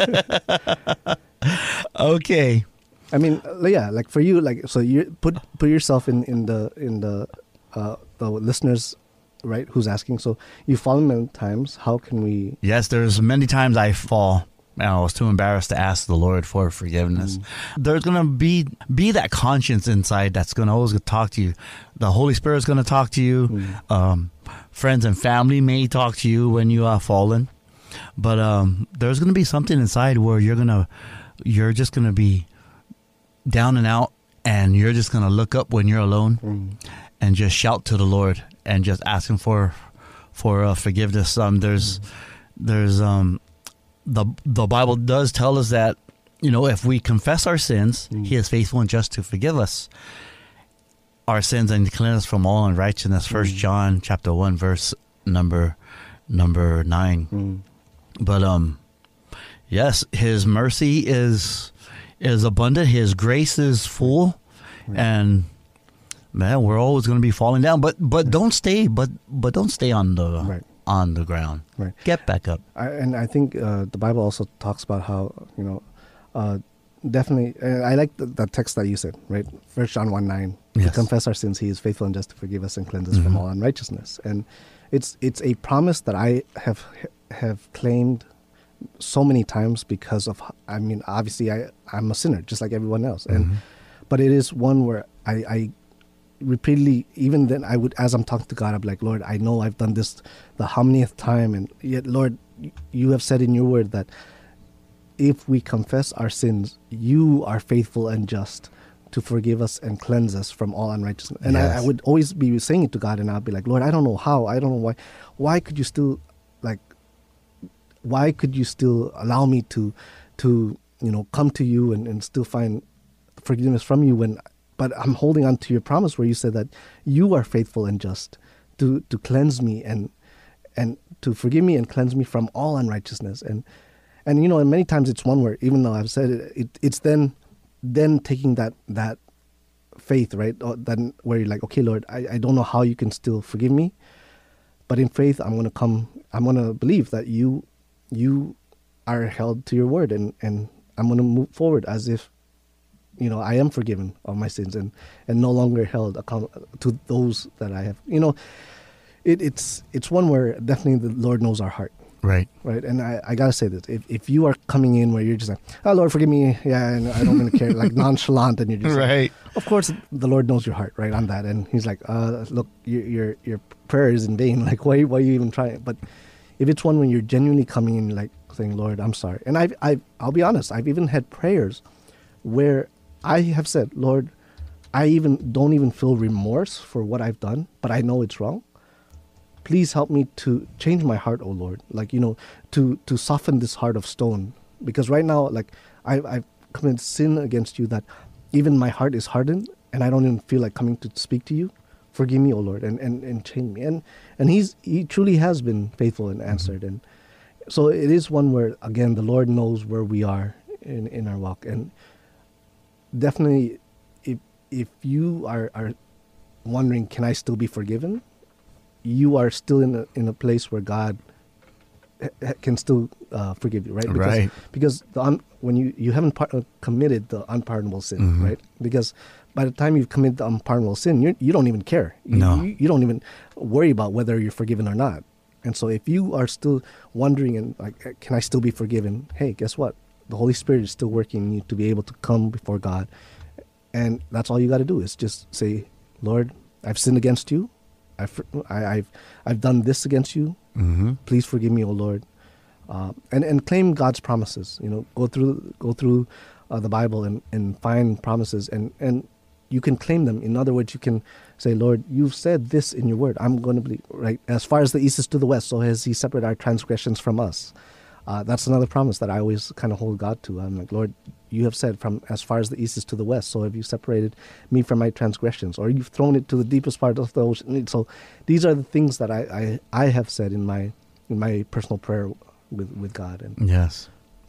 B: Okay.
C: I mean, like for you, like, so you put yourself in the listeners, right, who's asking. So you've fallen many times. How can we?
B: Yes, there's many times I fall. I was too embarrassed to ask the Lord for forgiveness. There's going to be that conscience inside that's going to always talk to you. The Holy Spirit is going to talk to you. Friends and family may talk to you when you are fallen. But there's going to be something inside where you're just going to be down and out, and you're just going to look up when you're alone and just shout to the Lord and just asking for forgiveness. There's the Bible does tell us that, if we confess our sins, He is faithful and just to forgive us our sins and cleanse us from all unrighteousness. 1 John chapter 1 verse number 9. But yes, His mercy is abundant. His grace is full, and man, we're always going to be falling down. But don't stay. But don't stay on the ground.
C: Right.
B: Get back up.
C: I think the Bible also talks about how definitely. I like the text that you said, right? 1 John 1:9.
B: Yes.
C: To confess our sins, He is faithful and just to forgive us and cleanse us from all unrighteousness. And it's a promise that I have claimed so many times because of. I mean, obviously, I'm a sinner just like everyone else, but it is one where I repeatedly, even then, I would, as I'm talking to God, I'm like, Lord, I know I've done this the how manyth time, and yet, Lord, you have said in your word that if we confess our sins, you are faithful and just to forgive us and cleanse us from all unrighteousness. And I would always be saying it to God, and I'll be like, Lord, I don't know how, I don't know why. Why could you still allow me to come to you and still find forgiveness from you but I'm holding on to your promise where you said that you are faithful and just to cleanse me and to forgive me and cleanse me from all unrighteousness. And many times it's one where, even though I've said it's then taking that faith, right? Then where you're like, okay, Lord, I don't know how you can still forgive me, but in faith I'm going to believe that you are held to your word, and I'm going to move forward as if I am forgiven of my sins and no longer held accountable to those that I have. It's one where definitely the Lord knows our heart.
B: Right.
C: Right. And I got to say this. If you are coming in where you're just like, oh, Lord, forgive me. Yeah, and I don't really care, like nonchalant, and you're just
B: right.
C: Like, of course, the Lord knows your heart, right, on that. And He's like, look, your prayer is in vain. Like, why are you even trying? But if it's one when you're genuinely coming in, like saying, Lord, I'm sorry. And I'll be honest, I've even had prayers where I have said, Lord, I don't even feel remorse for what I've done, but I know it's wrong. Please help me to change my heart, oh Lord. Like, to soften this heart of stone. Because right now, like, I've committed sin against you that even my heart is hardened and I don't even feel like coming to speak to you. Forgive me, oh Lord, and change me. And He truly has been faithful and answered. And so it is one where, again, the Lord knows where we are in our walk. And definitely, if you are wondering, can I still be forgiven? You are still in a place where God can still forgive you, right? Because when you haven't committed the unpardonable sin, right? Because by the time you've committed the unpardonable sin, you don't even care. You don't even worry about whether you're forgiven or not. And so if you are still wondering and like, can I still be forgiven? Hey, guess what? The Holy Spirit is still working in you to be able to come before God. And that's all you got to do is just say, Lord, I've sinned against you. I've done this against you. Please forgive me, O Lord. And claim God's promises. Go through the Bible and find promises and you can claim them. In other words, you can say, Lord, you've said this in your word. I'm going to believe, right? As far as the east is to the west, so has He separated our transgressions from us. That's another promise that I always kind of hold God to. I'm like, Lord, you have said from as far as the east is to the west, so have you separated me from my transgressions, or you've thrown it to the deepest part of the ocean. So these are the things that I have said in my personal prayer with God. And
B: yes.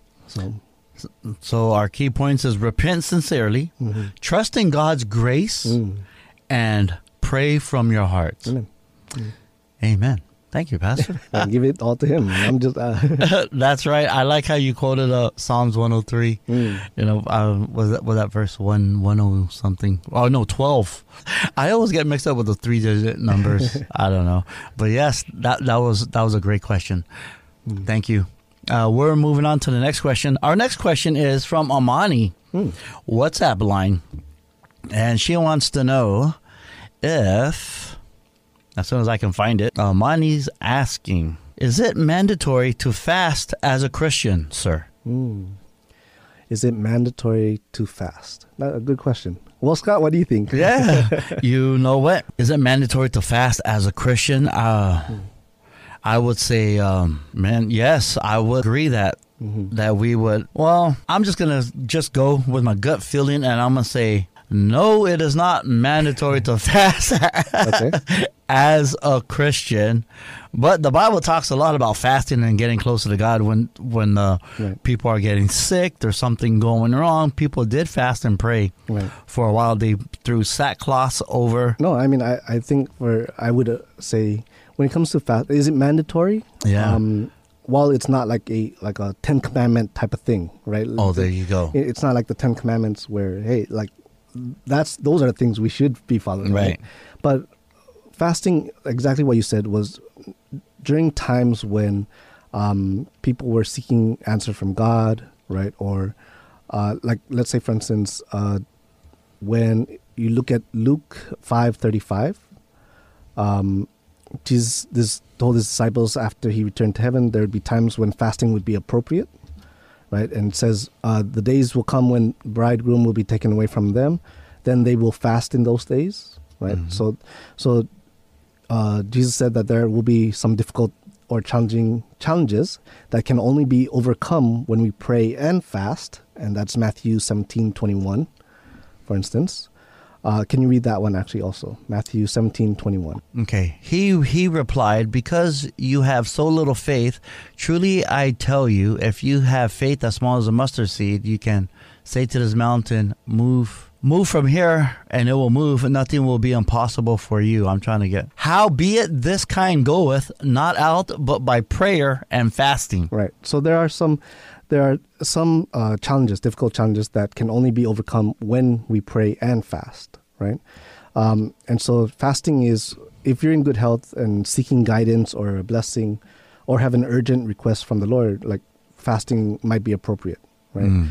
B: So our key points is repent sincerely, trust in God's grace, and pray from your heart.
C: Amen.
B: Amen. Thank you, Pastor.
C: Give it all to Him. I'm just.
B: That's right. I like how you quoted Psalms 103. Was that verse 110 something? Oh no, 12. I always get mixed up with the 3-digit numbers. I don't know, but yes, that was a great question. Thank you. We're moving on to the next question. Our next question is from Amani, WhatsApp line, and she wants to know if. As soon as I can find it, Mani's asking, is it mandatory to fast as a Christian, sir?
C: Is it mandatory to fast? A good question. Well, Scott, what do you think?
B: Yeah. You know what? Is it mandatory to fast as a Christian? I would say, man, yes, I would agree that we would. Well, I'm just going to go with my gut feeling, and I'm going to say, no, it is not mandatory to fast as a Christian. But the Bible talks a lot about fasting and getting closer to God when people are getting sick, there's something going wrong. People did fast and pray for a while. They threw sackcloth over.
C: No, I mean, I think I would say when it comes to fast, is it mandatory?
B: Yeah.
C: While it's not like a 10 Commandment type of thing, right?
B: Oh, there you go.
C: It's not like the 10 Commandments where, hey, like those are the things we should be following, right? But fasting, exactly what you said, was during times when people were seeking answer from God, right? Or like, let's say, for instance, when you look at Luke 5:35, Jesus told his disciples after he returned to heaven, there would be times when fasting would be appropriate, right? And it says, the days will come when the bridegroom will be taken away from them. Then they will fast in those days, right? So Jesus said that there will be some difficult or challenging challenges that can only be overcome when we pray and fast. And that's Matthew 17:21, for instance. Can you read that one actually also? Matthew 17:21.
B: Okay. He replied, because you have so little faith, truly I tell you, if you have faith as small as a mustard seed, you can say to this mountain, move from here, and it will move, and nothing will be impossible for you. I'm trying to get. Howbeit this kind goeth not out but by prayer and fasting.
C: Right. So there are some challenges, difficult challenges that can only be overcome when we pray and fast, right? And so fasting is, if you're in good health and seeking guidance or a blessing or have an urgent request from the Lord, like fasting might be appropriate, right?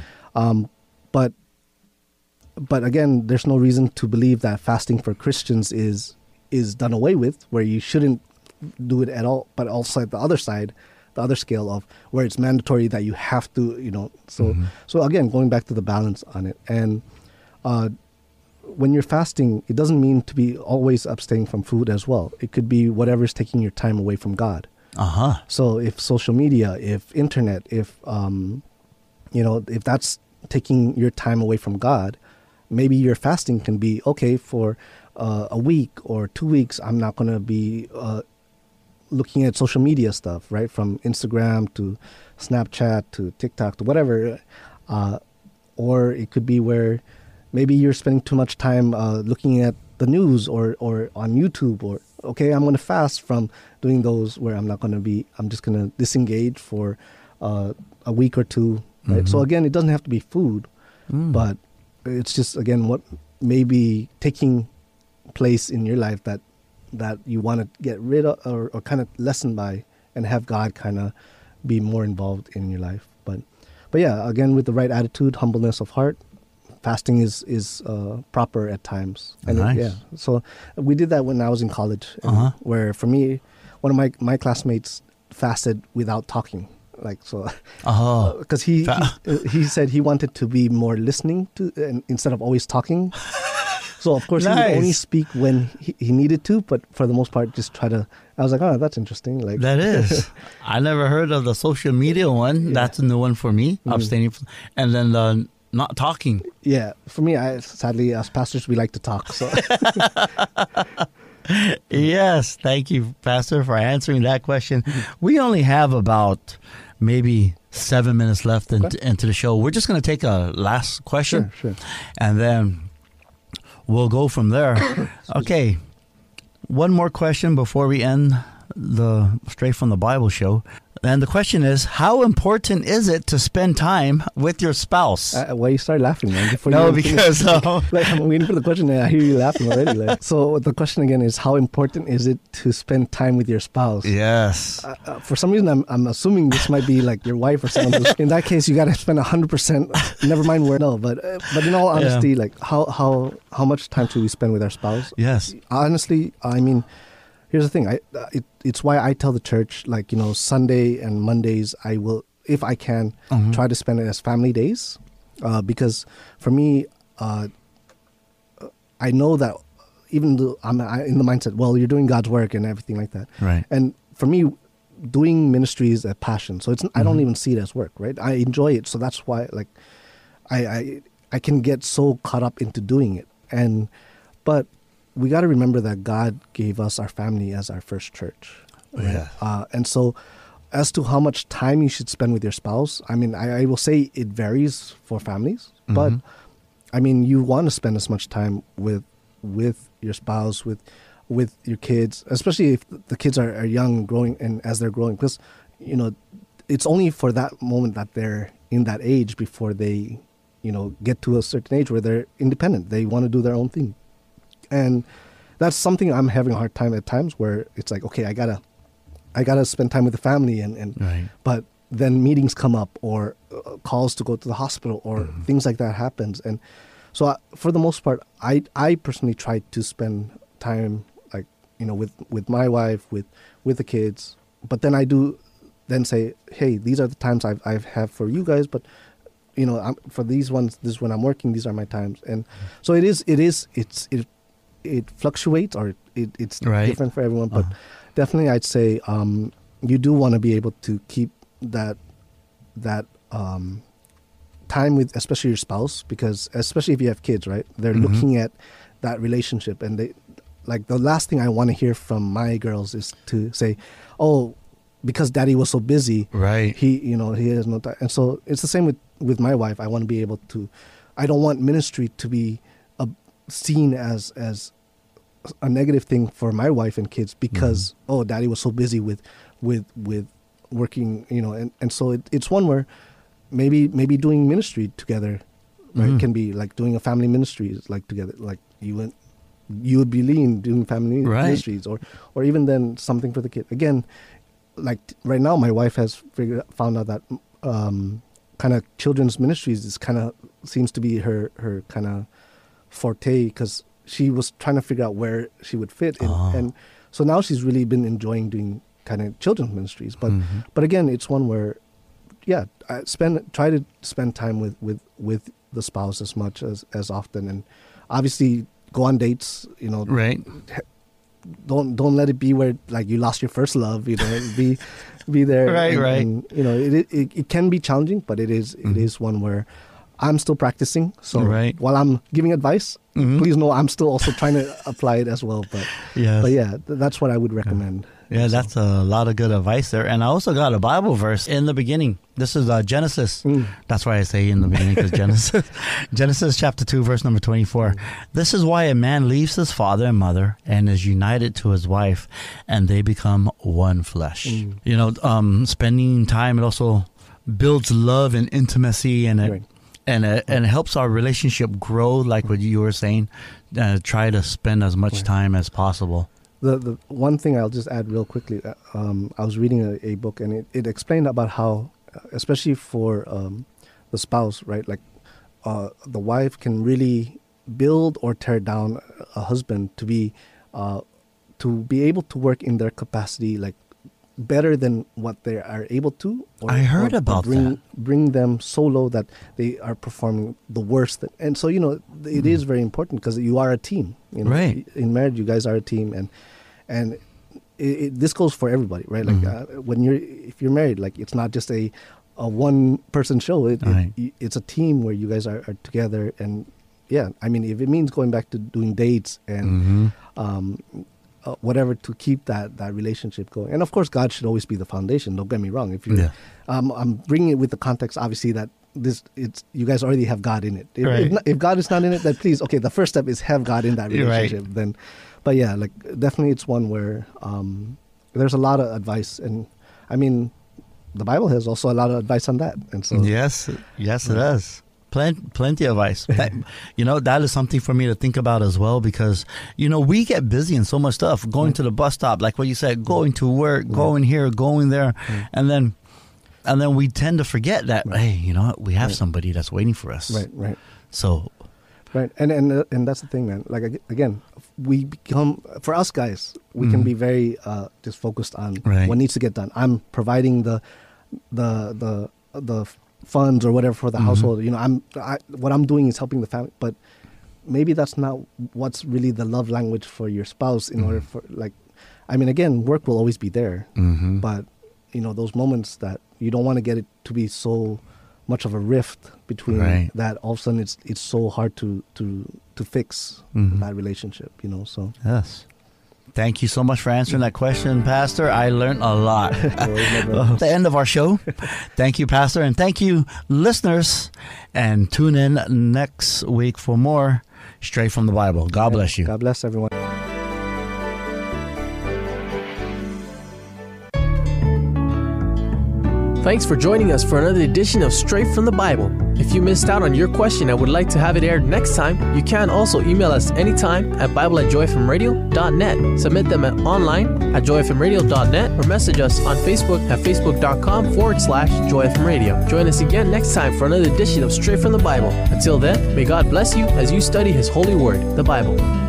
C: But again, there's no reason to believe that fasting for Christians is done away with, where you shouldn't do it at all. But also at the other side, the other scale of where it's mandatory that you have to, So again, going back to the balance on it. And when you're fasting, it doesn't mean to be always abstaining from food as well. It could be whatever's taking your time away from God. So if social media, if internet, if that's taking your time away from God, maybe your fasting can be, okay, for a week or 2 weeks, I'm not going to be looking at social media stuff, right? From Instagram to Snapchat to TikTok to whatever. Or it could be where maybe you're spending too much time looking at the news or on YouTube, or, okay, I'm going to fast from doing those where I'm just going to disengage for a week or two, right? So again, it doesn't have to be food, but it's just, again, what may be taking place in your life that you want to get rid of or kind of lessen by, and have God kind of be more involved in your life. But yeah, again, with the right attitude, humbleness of heart, fasting is proper at times. And
B: nice.
C: So we did that when I was in college, where for me, one of my classmates fasted without talking. Because he said he wanted to be more listening to instead of always talking. So of course he would only speak when he needed to, but for the most part, just try to. I was like, oh, that's interesting. Like
B: that is. I never heard of the social media one. Yeah. That's a new one for me. Abstaining, and then the not talking.
C: Yeah, for me, sadly, as pastors, we like to talk. So.
B: Yes, thank you, Pastor, for answering that question. We only have about maybe 7 minutes left into the show. We're just going to take a last question,
C: sure.
B: And then we'll go from there. Okay, one more question before we end the Straight from the Bible show. And the question is, how important is it to spend time with your spouse?
C: Why you start laughing, man?
B: Because
C: I'm waiting for the question and I hear you laughing already. So the question again is, how important is it to spend time with your spouse?
B: Yes.
C: For some reason, I'm assuming this might be like your wife or someone. In that case, you got to spend 100%. Never mind where. No, but in all honesty, like how much time should we spend with our spouse?
B: Yes.
C: Honestly, I mean, here's the thing. It's why I tell the church, like, Sunday and Mondays, I will, if I can, try to spend it as family days. Because for me, I know that even though I'm in the mindset, well, you're doing God's work and everything like that.
B: Right.
C: And for me, doing ministry is a passion. So it's I don't even see it as work, right? I enjoy it. So that's why, like, I can get so caught up into doing it. But we got to remember that God gave us our family as our first church. Right?
B: Yeah.
C: And so as to how much time you should spend with your spouse, I mean, I will say it varies for families, but I mean, you want to spend as much time with your spouse, with your kids, especially if the kids are young and growing, and as they're growing, because, you know, it's only for that moment that they're in that age before they, you know, get to a certain age where they're independent. They want to do their own thing. And that's something I'm having a hard time at times, where it's like, okay, I gotta spend time with the family, and
B: right.
C: But then meetings come up, or calls to go to the hospital, or things like that happens. And so for the most part, I personally try to spend time, like, you know, with my wife, with the kids. But then I do then say, hey, these are the times I have for you guys, but, you know, for these ones, this is when I'm working, these are my times. And so it fluctuates, or it's
B: right.
C: different for everyone. But definitely I'd say you do want to be able to keep that time with, especially your spouse, because especially if you have kids, right? They're looking at that relationship, and they, like, the last thing I want to hear from my girls is to say, oh, because daddy was so busy,
B: right?
C: He has no time. And so it's the same with my wife. I want to be able to, I don't want ministry to be seen as a negative thing for my wife and kids, because oh, daddy was so busy with working, you know. And so it's one where maybe doing ministry together, right, can be like doing a family ministry, like together, like you would be lean doing family ministries, or even then something for the kid. Again, like right now, my wife has found out that kind of children's ministries is kind of seems to be her kind of forte, because she was trying to figure out where she would fit in. And so now she's really been enjoying doing kind of children's ministries. But again, it's one where, yeah, try to spend time with the spouse as much as often, and obviously go on dates, you know.
B: Right.
C: Don't let it be where, like, you lost your first love, you know. be there.
B: Right.
C: And, you know, it can be challenging, but it is one where I'm still practicing. So while I'm giving advice, please know I'm still also trying to apply it as well. But yeah, that's what I would recommend.
B: Yeah, that's a lot of good advice there. And I also got a Bible verse in the beginning. This is Genesis. That's why I say in the beginning, because Genesis chapter 2, verse number 24. This is why a man leaves his father and mother and is united to his wife, and they become one flesh. You know, spending time, it also builds love and intimacy, and it and it helps our relationship grow, like what you were saying. Try to spend as much time as possible.
C: The one thing I'll just add real quickly, I was reading a book, and it explained about how, especially for the spouse, right? Like the wife can really build or tear down a husband to be able to work in their capacity, like better than what they are able to.
B: I heard about that.
C: Bring them so low that they are performing the worst. And so, you know, it is very important, because you are a team. You know?
B: Right.
C: In marriage, you guys are a team, and this goes for everybody, right? Like if you're married, like, it's not just a one person show. It's a team where you guys are together. And yeah, I mean, if it means going back to doing dates and whatever to keep that relationship going. And of course, God should always be the foundation. Don't get me wrong. If you, I'm bringing it with the context, obviously, that you guys already have God in it. If God is not in it, then please, okay, the first step is have God in that relationship. Then, but yeah, like, definitely it's one where there's a lot of advice, and I mean, the Bible has also a lot of advice on that. And so
B: yes, it does. Plenty of advice. You know, that is something for me to think about as well, because, you know, we get busy in so much stuff, going to the bus stop, like what you said, going to work, going here, going there, and then we tend to forget that, hey, you know what, we have somebody that's waiting for us.
C: Right.
B: So,
C: and that's the thing, man. Like, again, we become, for us guys, we can be very just focused on what needs to get done. I'm providing the funds or whatever for the household. You know, what I'm doing is helping the family. But maybe that's not what's really the love language for your spouse in order for, like, I mean, again, work will always be there, but, you know, those moments that you don't want to get it to be so much of a rift between that all of a sudden it's so hard to fix that relationship, you know, so.
B: Yes. Thank you so much for answering that question, Pastor. I learned a lot. The end of our show. Thank you, Pastor, and thank you, listeners, and tune in next week for more Straight from the Bible. God bless you.
C: God bless everyone.
A: Thanks for joining us for another edition of Straight from the Bible. If you missed out on your question and would like to have it aired next time, you can also email us anytime at bible@joyfmradio.net. Submit them online at joyfmradio.net or message us on Facebook at facebook.com/joyfmradio. Join us again next time for another edition of Straight from the Bible. Until then, may God bless you as you study His holy word, the Bible.